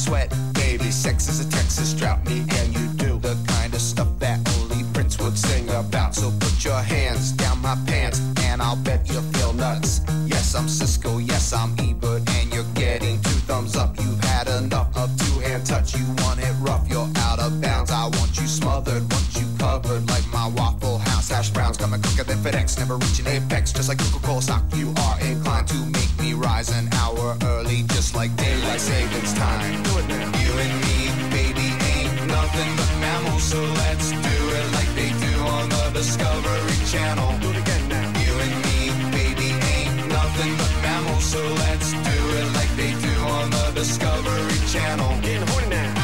sweat, baby. Sex is a Texas drought, me and you do the kind of stuff that only Prince would sing about. So put your hands down my pants, and I'll bet you'll feel nuts. Yes, I'm Cisco, yes, I'm Ebert, and you're getting 2 thumbs up. You've had enough of 2-hand touch. You want it rough, you're out of bounds. I want you smothered, want you covered like my Waffle House hash browns. Coming quicker than FedEx, never reaching apex. Just like Coca-Cola stock, you are inclined to make me rise an hour early, just like daylight savings time. Do it now. You and me, baby, ain't nothing but mammals, so let's do it like they do on the Discovery Channel. Do it again now. You and me, baby, ain't nothing but mammals, so let's do it like they do on the Discovery Channel. Getting horny now.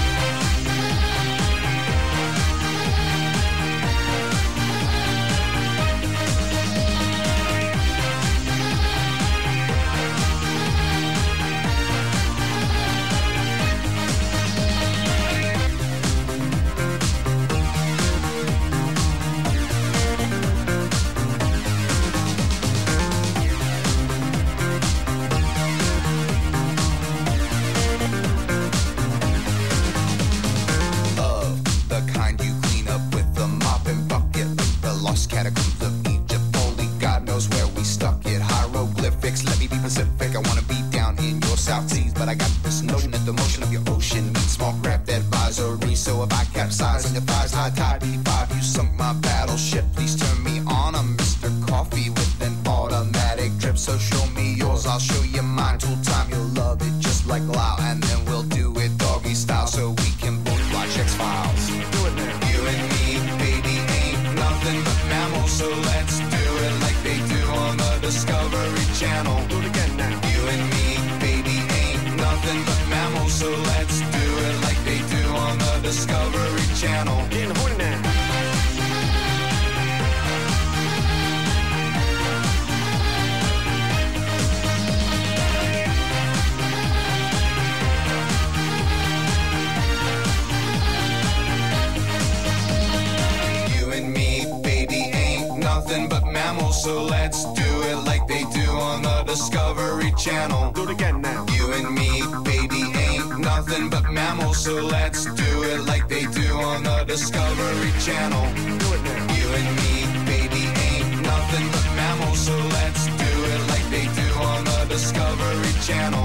Catacombs of Egypt, only God knows where we stuck it. Hieroglyphics, let me be Pacific. I wanna be down in your South Seas, but I got this notion that the motion of your ocean means small craft advisory. So if I capsize on your thighs, high tide B5, you sunk my battleship. Please turn me on, I'm Mr. Coffee with an automatic drip. So show me yours, I'll show you mine. Tool time, you'll love it just like Lao, and then we'll do it doggy style so we can both watch X-Files. Do it now. You and me, baby, ain't nothing but mammals, so let's do it like they do on the Discovery Channel. Do it again now. You and me, baby, ain't nothing but mammals, so let's do it like they do on the Discovery Channel. Getting horny now. Nothing but mammals, so let's do it like they do on the Discovery Channel. Do it again now. You and me, baby, ain't nothing but mammals, so let's do it like they do on the Discovery Channel. Do it now. You and me, baby, ain't nothing but mammals, so let's do it like they do on the Discovery Channel.